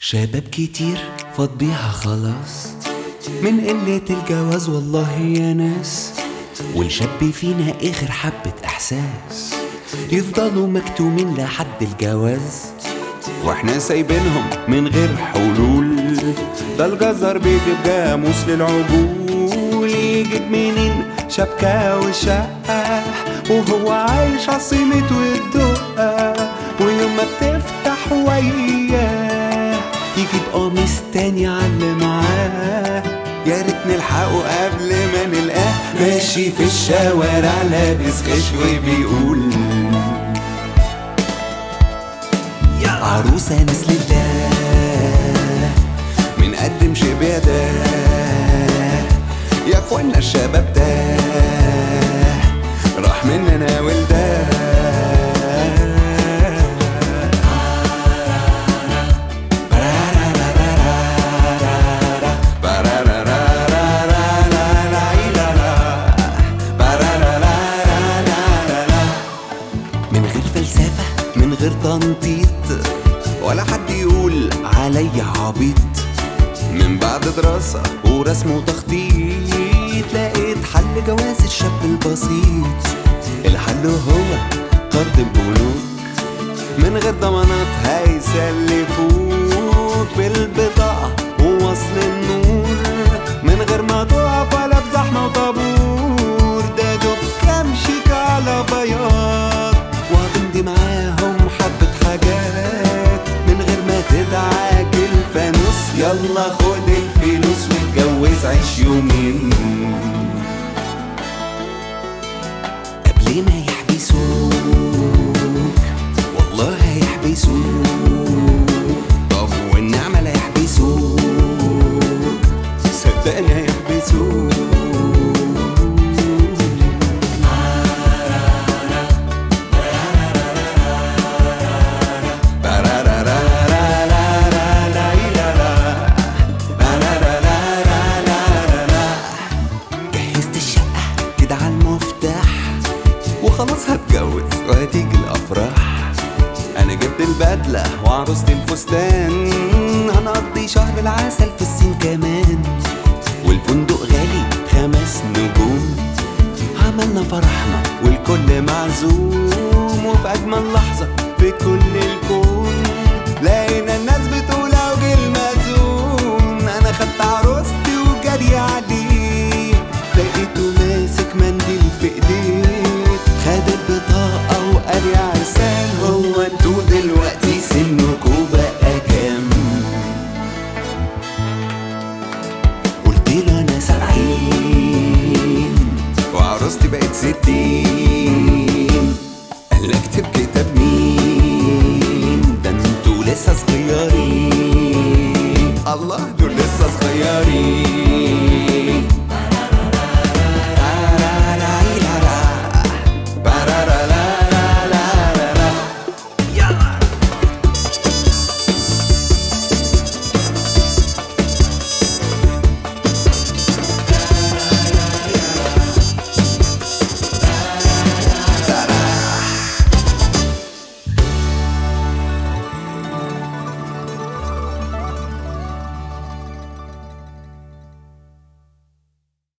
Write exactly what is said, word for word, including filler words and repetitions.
شباب كتير فاض بيها خلاص من قلة الجواز والله يا ناس، والشاب فينا اخر حبة احساس يفضلوا مكتومين لحد الجواز، واحنا سايبينهم من غير حلول. ده الجزر بيجيب جاموس للعجول، يجيب منين شبكة وشقة وهو عايش عصيمة والدقة، ويوم ما بتفتح وياه يجيب قميص تاني على معاه. يا ريت نلحقه قبل ما نلقاه ماشي في الشوارع لابس خشوي بيقول يا عروسة ناس لله من قدم شبه ده. يا اخوانا الشباب ده راح مننا ولده. من غير فلسفة من غير تنطيط ولا حد يقول علي عبيط، من بعد دراسة ورسم وتخطيط لقيت حل جواز الشاب البسيط. الحل هو قرض البنوك من غير ضمانات هيسلفوك بالبطاقة ووصل النور، من غير ما تقف ولا في زحمة وطابور. ده دوب كام شيك على بياض وهتمضي معاهم حبة حاجات من غير ما تدعك الفانوس. يلا خد الفلوس واتجوز عيش يومين قبل ما يحبسوك، والله هيحبسوك. طب والنعمة لا يحبسوك، صدقني هيحبسوك. وخلاص هتجوز وهتيجي الافراح، انا جبت البدله وعروسة الفستان، هنقضي شهر العسل في الصين كمان، والفندق غالي خمس نجوم. عملنا فرحنا والكل معزوم، وفي اجمل لحظه في كل الكون لقينا